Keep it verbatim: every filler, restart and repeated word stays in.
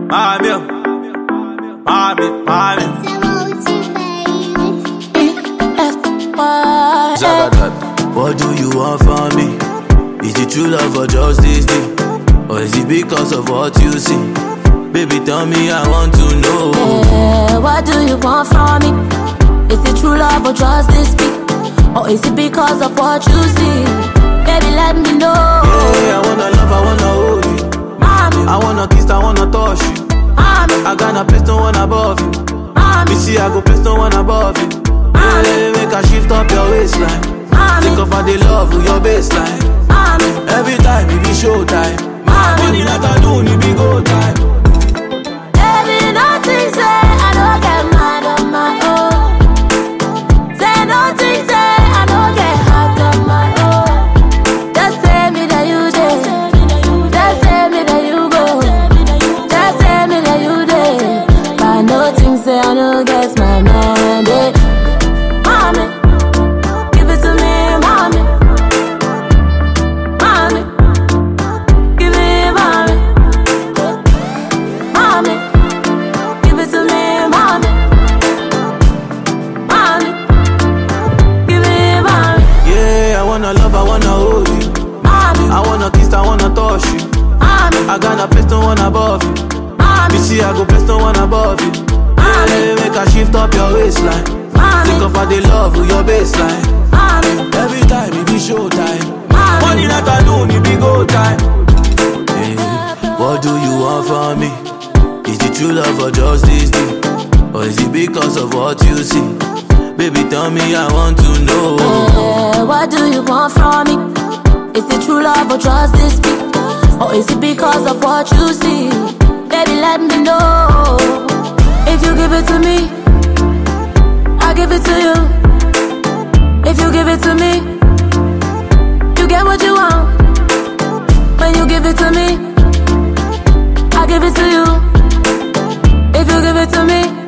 Mami, mami, mami. Zagadat. What do you want from me? Is it true love or just this thing? Or is it because of what you see? Baby, tell me, I want to know. Yeah, what do you want from me? Is it true love or just this beat? Or is it because of what you see? Baby, let me know. Yeah, I wanna love, I wanna hold you. Mommy, I wanna kiss, I wanna touch you. mommy, I got a place, no one above you. mommy, Me see, I go place, no one above you. Yeah, make a shift up your waistline. mommy, Think of all the love with your baseline. mommy, Every time it be showtime. Money that I do, it be go time. baby, nothing say I don't get mad on my own. Say nothing say I don't get hot on my own. Just say me that you did. Just say me that you go. Just say me that you did. But nothing say I don't get my mandate. Mommy, give it to me, mommy. Mommy, give it, mommy. Mommy, give it to me, mommy. Mommy, give it, mommy. Yeah, I wanna love, I wanna hold you. Mommy, I wanna kiss, I wanna touch you. mommy, I got a place, no one above you. mommy, Me see, I go place, no one above you. Yeah, make a shift up your waistline. Think mommy, of all the love with your baseline. mommy, Every time it be showtime. mommy. Money that I do, it be go time. Yeah, what do you want from me? Is it true love or just this thing? Or is it because of what you see? Baby, tell me, I want to know. Yeah, what do you want from me? Is it true love or just this beat? Or is it because of what you see? Baby, let me know. If you give it to me, I'll give it to you. If you give it to me, you get what you want. When you give it to me, I'll give it to you. If you give it to me,